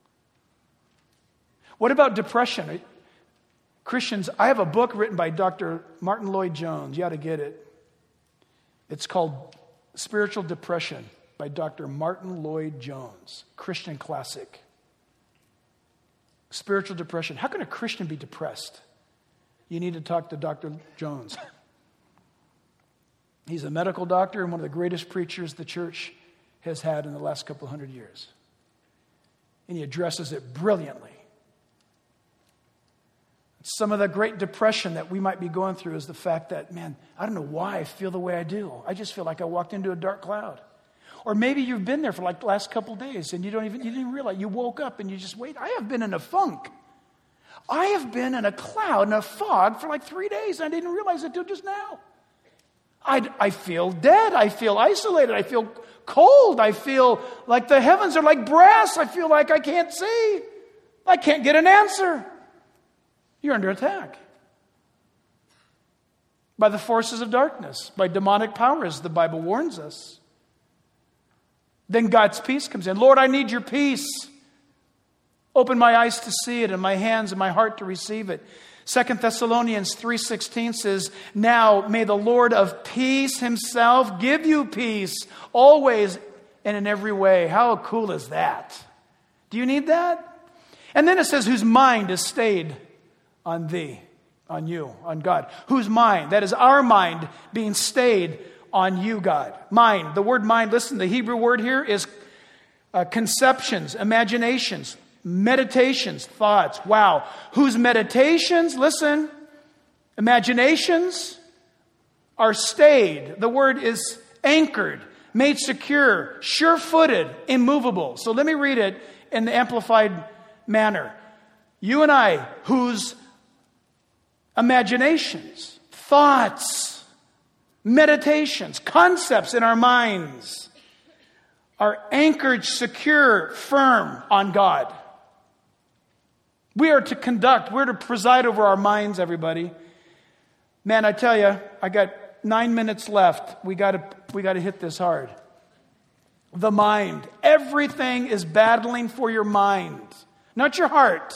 What about depression? Christians, I have a book written by Doctor Martin Lloyd-Jones. You ought to get it. It's called Spiritual Depression by Doctor Martin Lloyd-Jones. Christian classic. Spiritual depression. How can a Christian be depressed? You need to talk to Doctor Jones. He's a medical doctor and one of the greatest preachers the church has had in the last couple hundred years. And he addresses it brilliantly. Some of the great depression that we might be going through is the fact that, man, I don't know why I feel the way I do. I just feel like I walked into a dark cloud. Or maybe you've been there for like the last couple of days and you don't even you didn't realize. You woke up and you just, wait, I have been in a funk. I have been in a cloud, in a fog for like three days. And I didn't realize it until just now. I, I feel dead. I feel isolated. I feel cold. I feel like the heavens are like brass. I feel like I can't see. I can't get an answer. You're under attack by the forces of darkness, by demonic powers, the Bible warns us. Then God's peace comes in. Lord, I need your peace. Open my eyes to see it and my hands and my heart to receive it. Second Thessalonians three sixteen says, now may the Lord of peace himself give you peace always and in every way. How cool is that? Do you need that? And then it says, whose mind is stayed on thee, on you, on God. Whose mind? That is our mind being stayed on you, God. Mind. The word mind, listen, the Hebrew word here is uh, conceptions, imaginations, meditations, thoughts. Wow. Whose meditations, listen, imaginations are stayed. The word is anchored, made secure, sure-footed, immovable. So let me read it in the amplified manner. You and I, whose imaginations, thoughts, meditations, concepts in our minds are anchored, secure, firm on God. We are to conduct, we're to preside over our minds, everybody. Man, I tell you, I got nine minutes left. We got to we got to hit this hard. The mind. Everything is battling for your mind, not your heart.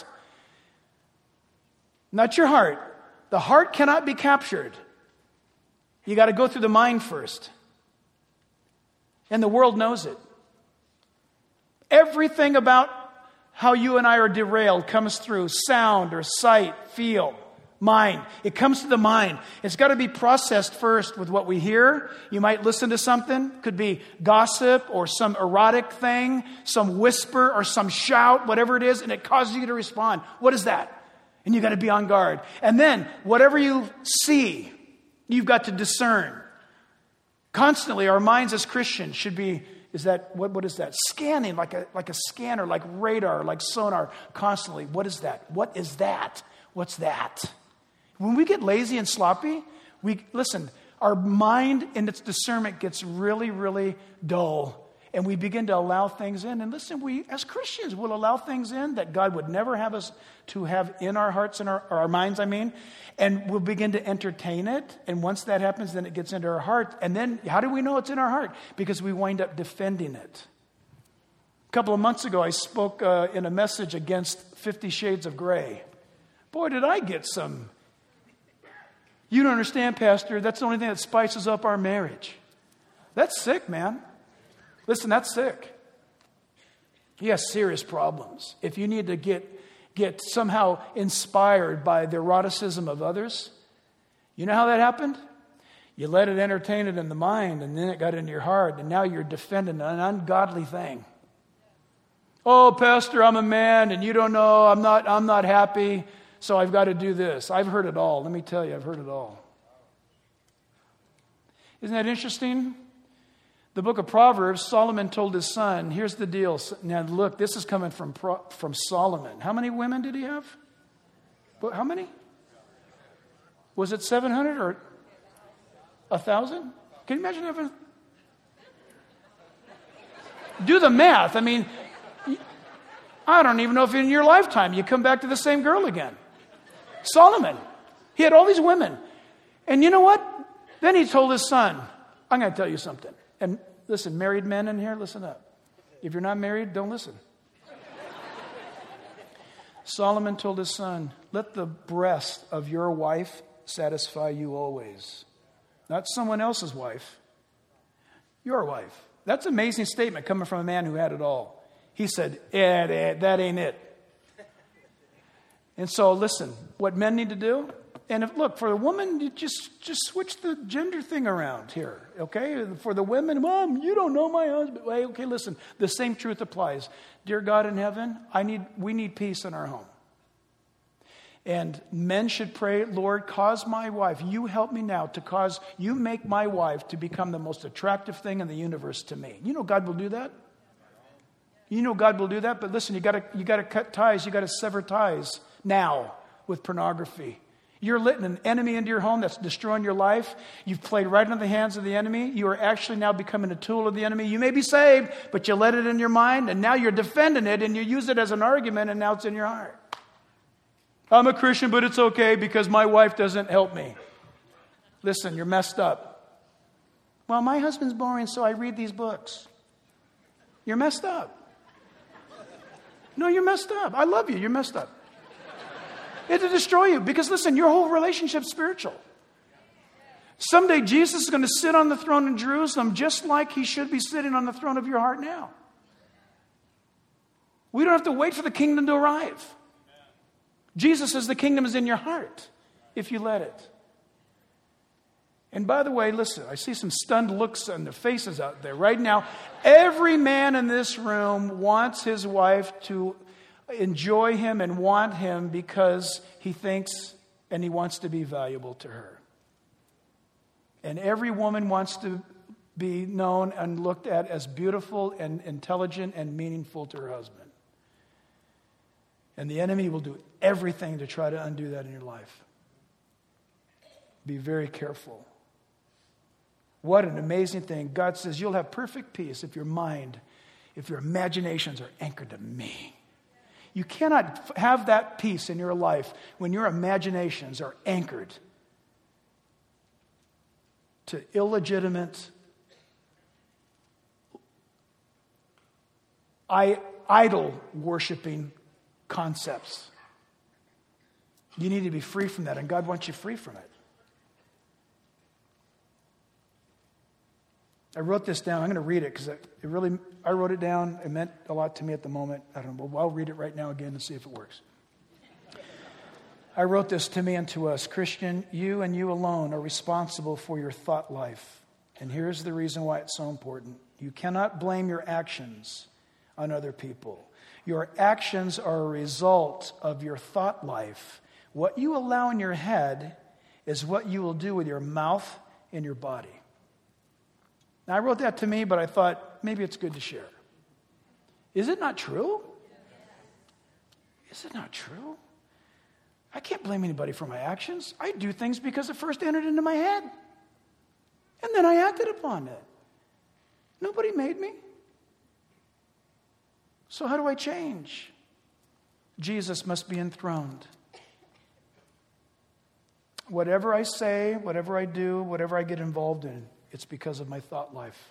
Not your heart. The heart cannot be captured. You got to go through the mind first. And the world knows it. Everything about how you and I are derailed comes through sound or sight, feel, Mind. It comes to the mind. It's got to be processed first with what we hear. You might listen to something. Could be gossip or some erotic thing, some whisper or some shout, whatever it is, and it causes you to respond. What is that? And you got to be on guard. And then whatever you see, you've got to discern. Constantly, our minds as Christians should be, is that, what, what is that? Scanning like a, like a scanner, like radar, like sonar, constantly. What is that? What is that? What's that? When we get lazy and sloppy, we listen, our mind in its discernment gets really, really dull. And we begin to allow things in. And listen, we as Christians will allow things in that God would never have us to have in our hearts and our, or our minds, I mean. And we'll begin to entertain it. And once that happens, then it gets into our heart. And then how do we know it's in our heart? Because we wind up defending it. A couple of months ago, I spoke uh, in a message against Fifty Shades of Grey. Boy, did I get some... You don't understand, Pastor. That's the only thing that spices up our marriage. That's sick, man. Listen, that's sick. He has serious problems. If you need to get, get somehow inspired by the eroticism of others, you know how that happened? You let it entertain it in the mind, and then it got into your heart, and now you're defending an ungodly thing. Oh, Pastor, I'm a man, and you don't know, I'm not, I'm not happy. So I've got to do this. I've heard it all. Let me tell you, I've heard it all. Isn't that interesting? The book of Proverbs, Solomon told his son, here's the deal. Now look, this is coming from, from Solomon. How many women did he have? How many? Was it seven hundred or one thousand? Can you imagine having... Do the math. I mean, I don't even know if in your lifetime you come back to the same girl again. Solomon. He had all these women. And you know what? Then he told his son, I'm going to tell you something. And listen, married men in here, listen up. If you're not married, don't listen. Solomon told his son, let the breast of your wife satisfy you always. Not someone else's wife. Your wife. That's an amazing statement coming from a man who had it all. He said, eh, eh, that ain't it. And so, listen, what men need to do, and if, look, for the woman, you just, just switch the gender thing around here, okay? For the women, Mom, you don't know my husband. Well, okay, listen, the same truth applies. Dear God in heaven, I need, we need peace in our home. And men should pray, Lord, cause my wife, you help me now to cause, you make my wife to become the most attractive thing in the universe to me. You know God will do that? You know God will do that, but listen, you got to you got to cut ties, you got to sever ties now with pornography. You're letting an enemy into your home that's destroying your life. You've played right into the hands of the enemy. You are actually now becoming a tool of the enemy. You may be saved, but you let it in your mind, and now you're defending it, and you use it as an argument, and now it's in your heart. I'm a Christian, but it's okay because my wife doesn't help me. Listen, you're messed up. Well, my husband's boring, so I read these books. You're messed up. No, you're messed up. I love you. You're messed up. It'll destroy you because, listen, your whole relationship's spiritual. Someday Jesus is going to sit on the throne in Jerusalem just like he should be sitting on the throne of your heart now. We don't have to wait for the kingdom to arrive. Jesus says the kingdom is in your heart if you let it. And by the way, listen, I see some stunned looks on their faces out there right now. Every man in this room wants his wife to enjoy him and want him because he thinks and he wants to be valuable to her. And every woman wants to be known and looked at as beautiful and intelligent and meaningful to her husband. And the enemy will do everything to try to undo that in your life. Be very careful. What an amazing thing. God says you'll have perfect peace if your mind, if your imaginations are anchored to me. You cannot have that peace in your life when your imaginations are anchored to illegitimate, idol-worshiping concepts. You need to be free from that, and God wants you free from it. I wrote this down. I'm going to read it because it really, I wrote it down. It meant a lot to me at the moment. I don't know. I'll read it right now again and see if it works. I wrote this to me and to us. Christian, you and you alone are responsible for your thought life. And here's the reason why it's so important. You cannot blame your actions on other people. Your actions are a result of your thought life. What you allow in your head is what you will do with your mouth and your body. Now, I wrote that to me, but I thought maybe it's good to share. Is it not true? Is it not true? I can't blame anybody for my actions. I do things because it first entered into my head. And then I acted upon it. Nobody made me. So how do I change? Jesus must be enthroned. Whatever I say, whatever I do, whatever I get involved in, it's because of my thought life.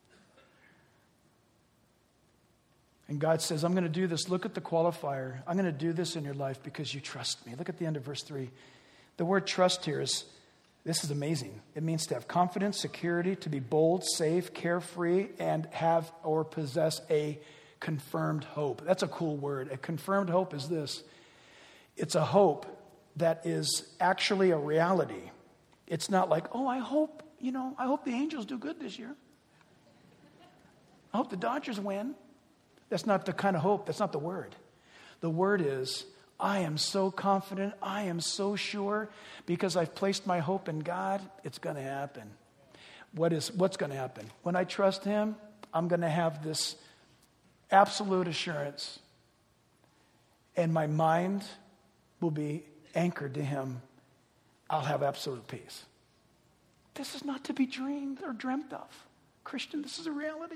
And God says, I'm going to do this. Look at the qualifier. I'm going to do this in your life because you trust me. Look at the end of verse three. The word trust here is, this is amazing. It means to have confidence, security, to be bold, safe, carefree, and have or possess a confirmed hope. That's a cool word. A confirmed hope is this. It's a hope that is actually a reality. It's not like, oh, I hope, you know, I hope the Angels do good this year. I hope the Dodgers win. That's not the kind of hope. That's not the word. The word is, I am so confident. I am so sure because I've placed my hope in God. It's going to happen. What is, what's going to happen? When I trust Him, I'm going to have this absolute assurance. And my mind will be anchored to Him. I'll have absolute peace. This is not to be dreamed or dreamt of. Christian, this is a reality.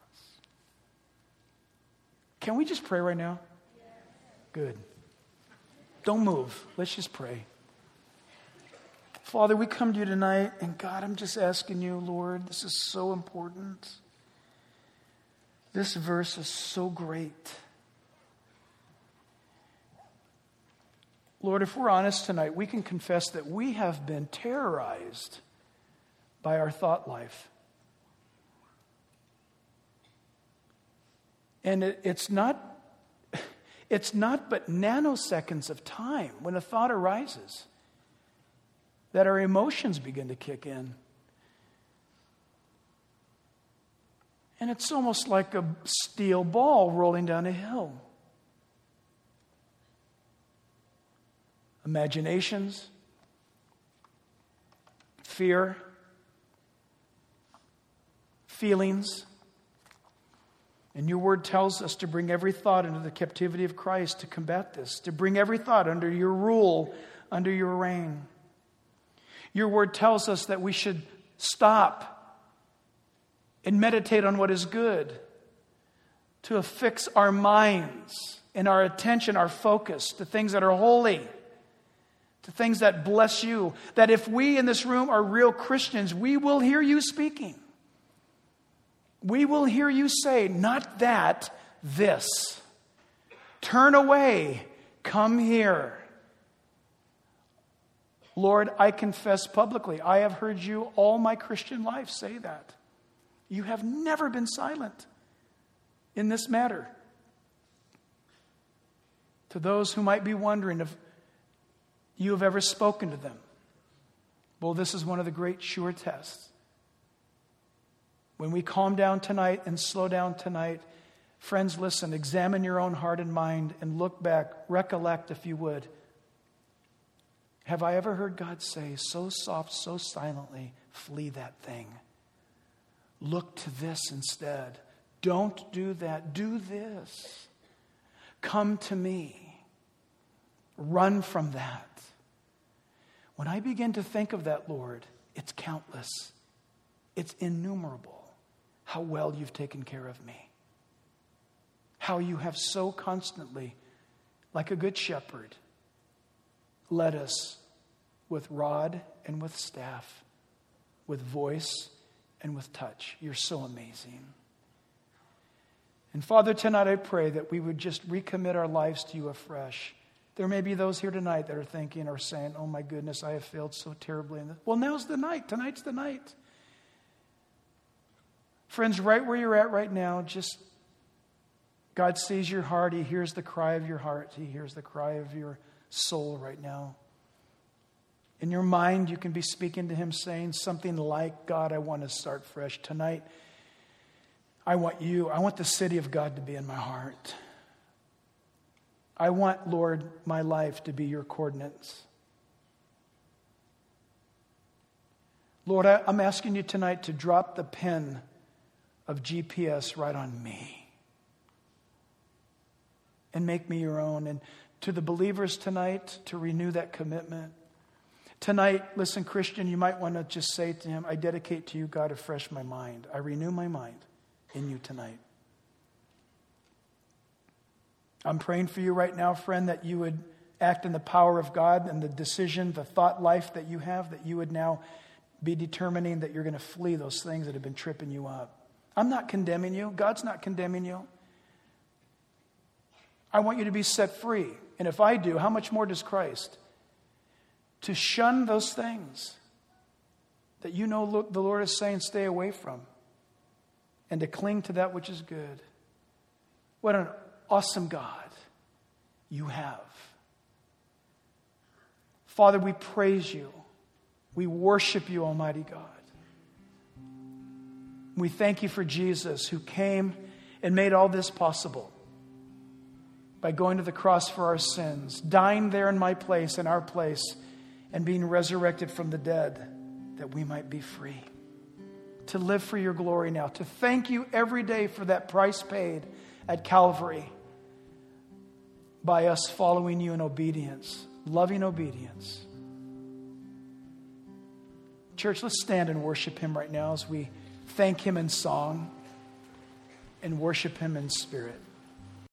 Can we just pray right now? Good. Don't move. Let's just pray. Father, we come to you tonight, and God, I'm just asking you, Lord, this is so important. This verse is so great. Lord, if we're honest tonight, we can confess that we have been terrorized by our thought life. And it, it's not, it's not but nanoseconds of time when a thought arises that our emotions begin to kick in. And it's almost like a steel ball rolling down a hill. Imaginations, fear, feelings. And your word tells us to bring every thought into the captivity of Christ to combat this, to bring every thought under your rule, under your reign. Your word tells us that we should stop and meditate on what is good, to affix our minds and our attention, our focus to things that are holy, to things that bless you, that if we in this room are real Christians, we will hear you speaking. We will hear you say, not that, this. Turn away, come here. Lord, I confess publicly, I have heard you all my Christian life say that. You have never been silent in this matter. To those who might be wondering if you have ever spoken to them, well, this is one of the great sure tests. When we calm down tonight and slow down tonight, friends, listen, examine your own heart and mind and look back, recollect if you would. Have I ever heard God say, so soft, so silently, flee that thing? Look to this instead. Don't do that. Do this. Come to me. Run from that. When I begin to think of that, Lord, it's countless. It's innumerable. How well you've taken care of me. How you have so constantly, like a good shepherd, led us with rod and with staff, with voice and with touch. You're so amazing. And Father, tonight I pray that we would just recommit our lives to you afresh. There may be those here tonight that are thinking or saying, oh my goodness, I have failed so terribly in this. Well, now's the night. Tonight's the night. Friends, right where you're at right now, just God sees your heart. He hears the cry of your heart. He hears the cry of your soul right now. In your mind, you can be speaking to him, saying something like, God, I want to start fresh. Tonight, I want you, I want the city of God to be in my heart. I want, Lord, my life to be your coordinates. Lord, I, I'm asking you tonight to drop the pin of G P S right on me and make me your own. And to the believers tonight, to renew that commitment. Tonight, listen, Christian, you might want to just say to him, I dedicate to you, God, afresh my mind. I renew my mind in you tonight. I'm praying for you right now, friend, that you would act in the power of God and the decision, the thought life that you have, that you would now be determining that you're going to flee those things that have been tripping you up. I'm not condemning you. God's not condemning you. I want you to be set free. And if I do, how much more does Christ? To shun those things that you know the Lord is saying stay away from, and to cling to that which is good. What an awesome God you have. Father, we praise you. We worship you, Almighty God. We thank you for Jesus, who came and made all this possible by going to the cross for our sins, dying there in my place, in our place, and being resurrected from the dead, that we might be free. To live for your glory now. To thank you every day for that price paid at Calvary by us following you in obedience, loving obedience. Church, let's stand and worship him right now as we thank him in song and worship him in spirit.